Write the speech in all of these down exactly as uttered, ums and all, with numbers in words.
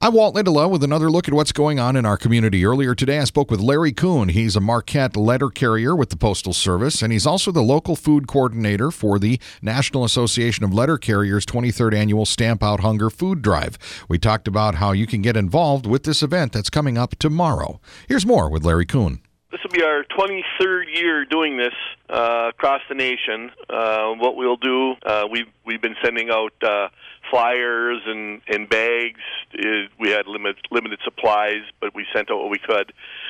I'm Walt Lindelof with another look at what's going on in our community. Earlier today, I spoke with Larry Kuhn. He's a Marquette letter carrier with the Postal Service, and he's also the local food coordinator for the National Association of Letter Carriers' twenty-third Annual Stamp Out Hunger Food Drive. We talked about how you can get involved with this event that's coming up tomorrow. Here's more with Larry Kuhn. This will be our twenty-third year doing this uh, across the nation. Uh, what we'll do, uh, we've, we've been sending out uh, flyers and, and bags. It, we had limit, limited supplies, but we sent out what we could,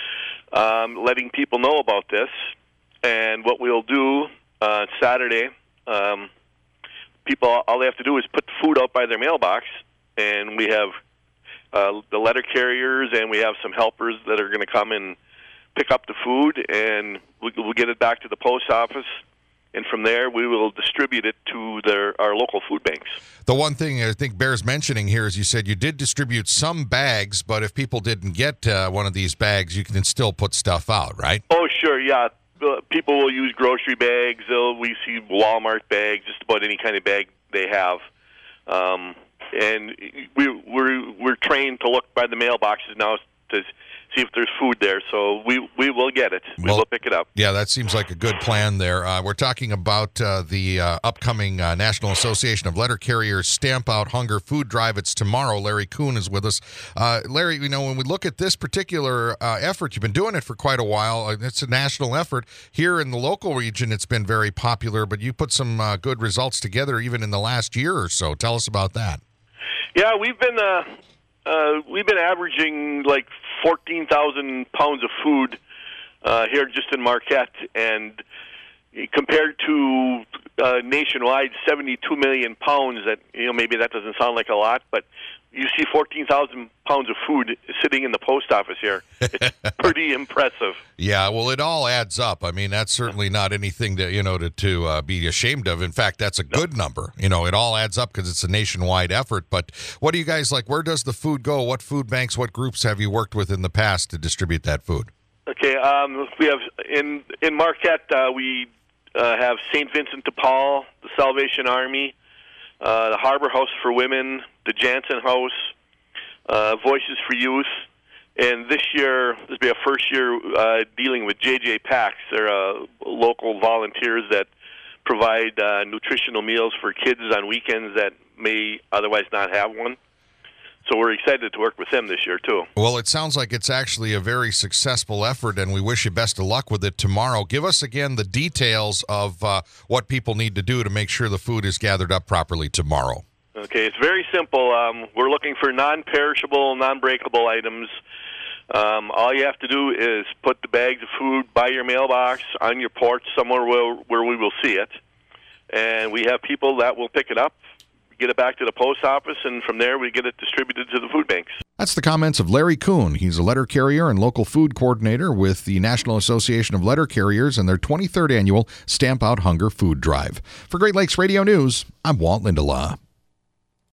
um, letting people know about this. And what we'll do uh, Saturday, um, people, all they have to do is put food out by their mailbox, and we have uh, the letter carriers, and we have some helpers that are going to come and pick up the food, and we'll get it back to the post office, and from there we will distribute it to their, our local food banks. The one thing I think bears mentioning here is you said you did distribute some bags, but if people didn't get uh, one of these bags, you can still put stuff out, right? Oh, sure, yeah. Uh, people will use grocery bags. They'll, we see Walmart bags, just about any kind of bag they have. Um, and we, we're, we're trained to look by the mailboxes now to see if there's food there, so we, we will get it. We well, will pick it up. Yeah, that seems like a good plan there. Uh, we're talking about uh, the uh, upcoming uh, National Association of Letter Carriers Stamp Out Hunger Food Drive. It's tomorrow. Larry Kuhn is with us. Uh, Larry, you know, when we look at this particular uh, effort, you've been doing it for quite a while. It's a national effort. Here in the local region, it's been very popular, but you put some uh, good results together even in the last year or so. Tell us about that. Yeah, we've been... Uh, Uh, we've been averaging like fourteen thousand pounds of food uh, here just in Marquette, and compared to uh, nationwide seventy-two million pounds, that, you know, maybe that doesn't sound like a lot, but you see fourteen thousand pounds of food sitting in the post office here. It's pretty impressive. Yeah, well, it all adds up. I mean, that's certainly not anything to, you know, to, to uh, be ashamed of. In fact, that's a good no. number. You know, it all adds up because it's a nationwide effort. But what do you guys like? Where does the food go? What food banks, what groups have you worked with in the past to distribute that food? Okay, um, we have in, in Marquette, uh, we uh, have Saint Vincent de Paul, the Salvation Army, uh, the Harbor House for Women, the Jansen House, uh, Voices for Youth, and this year, this will be our first year uh, dealing with J J Packs. They're uh, local volunteers that provide uh, nutritional meals for kids on weekends that may otherwise not have one. So we're excited to work with them this year, too. Well, it sounds like it's actually a very successful effort, and we wish you best of luck with it tomorrow. Give us, again, the details of uh, what people need to do to make sure the food is gathered up properly tomorrow. Okay, it's very simple. Um, we're looking for non-perishable, non-breakable items. Um, all you have to do is put the bags of food by your mailbox on your porch somewhere where, where we will see it. And we have people that will pick it up, get it back to the post office, and from there we get it distributed to the food banks. That's the comments of Larry Kuhn. He's a letter carrier and local food coordinator with the National Association of Letter Carriers and their twenty-third Annual Stamp Out Hunger Food Drive. For Great Lakes Radio News, I'm Walt Lindelof.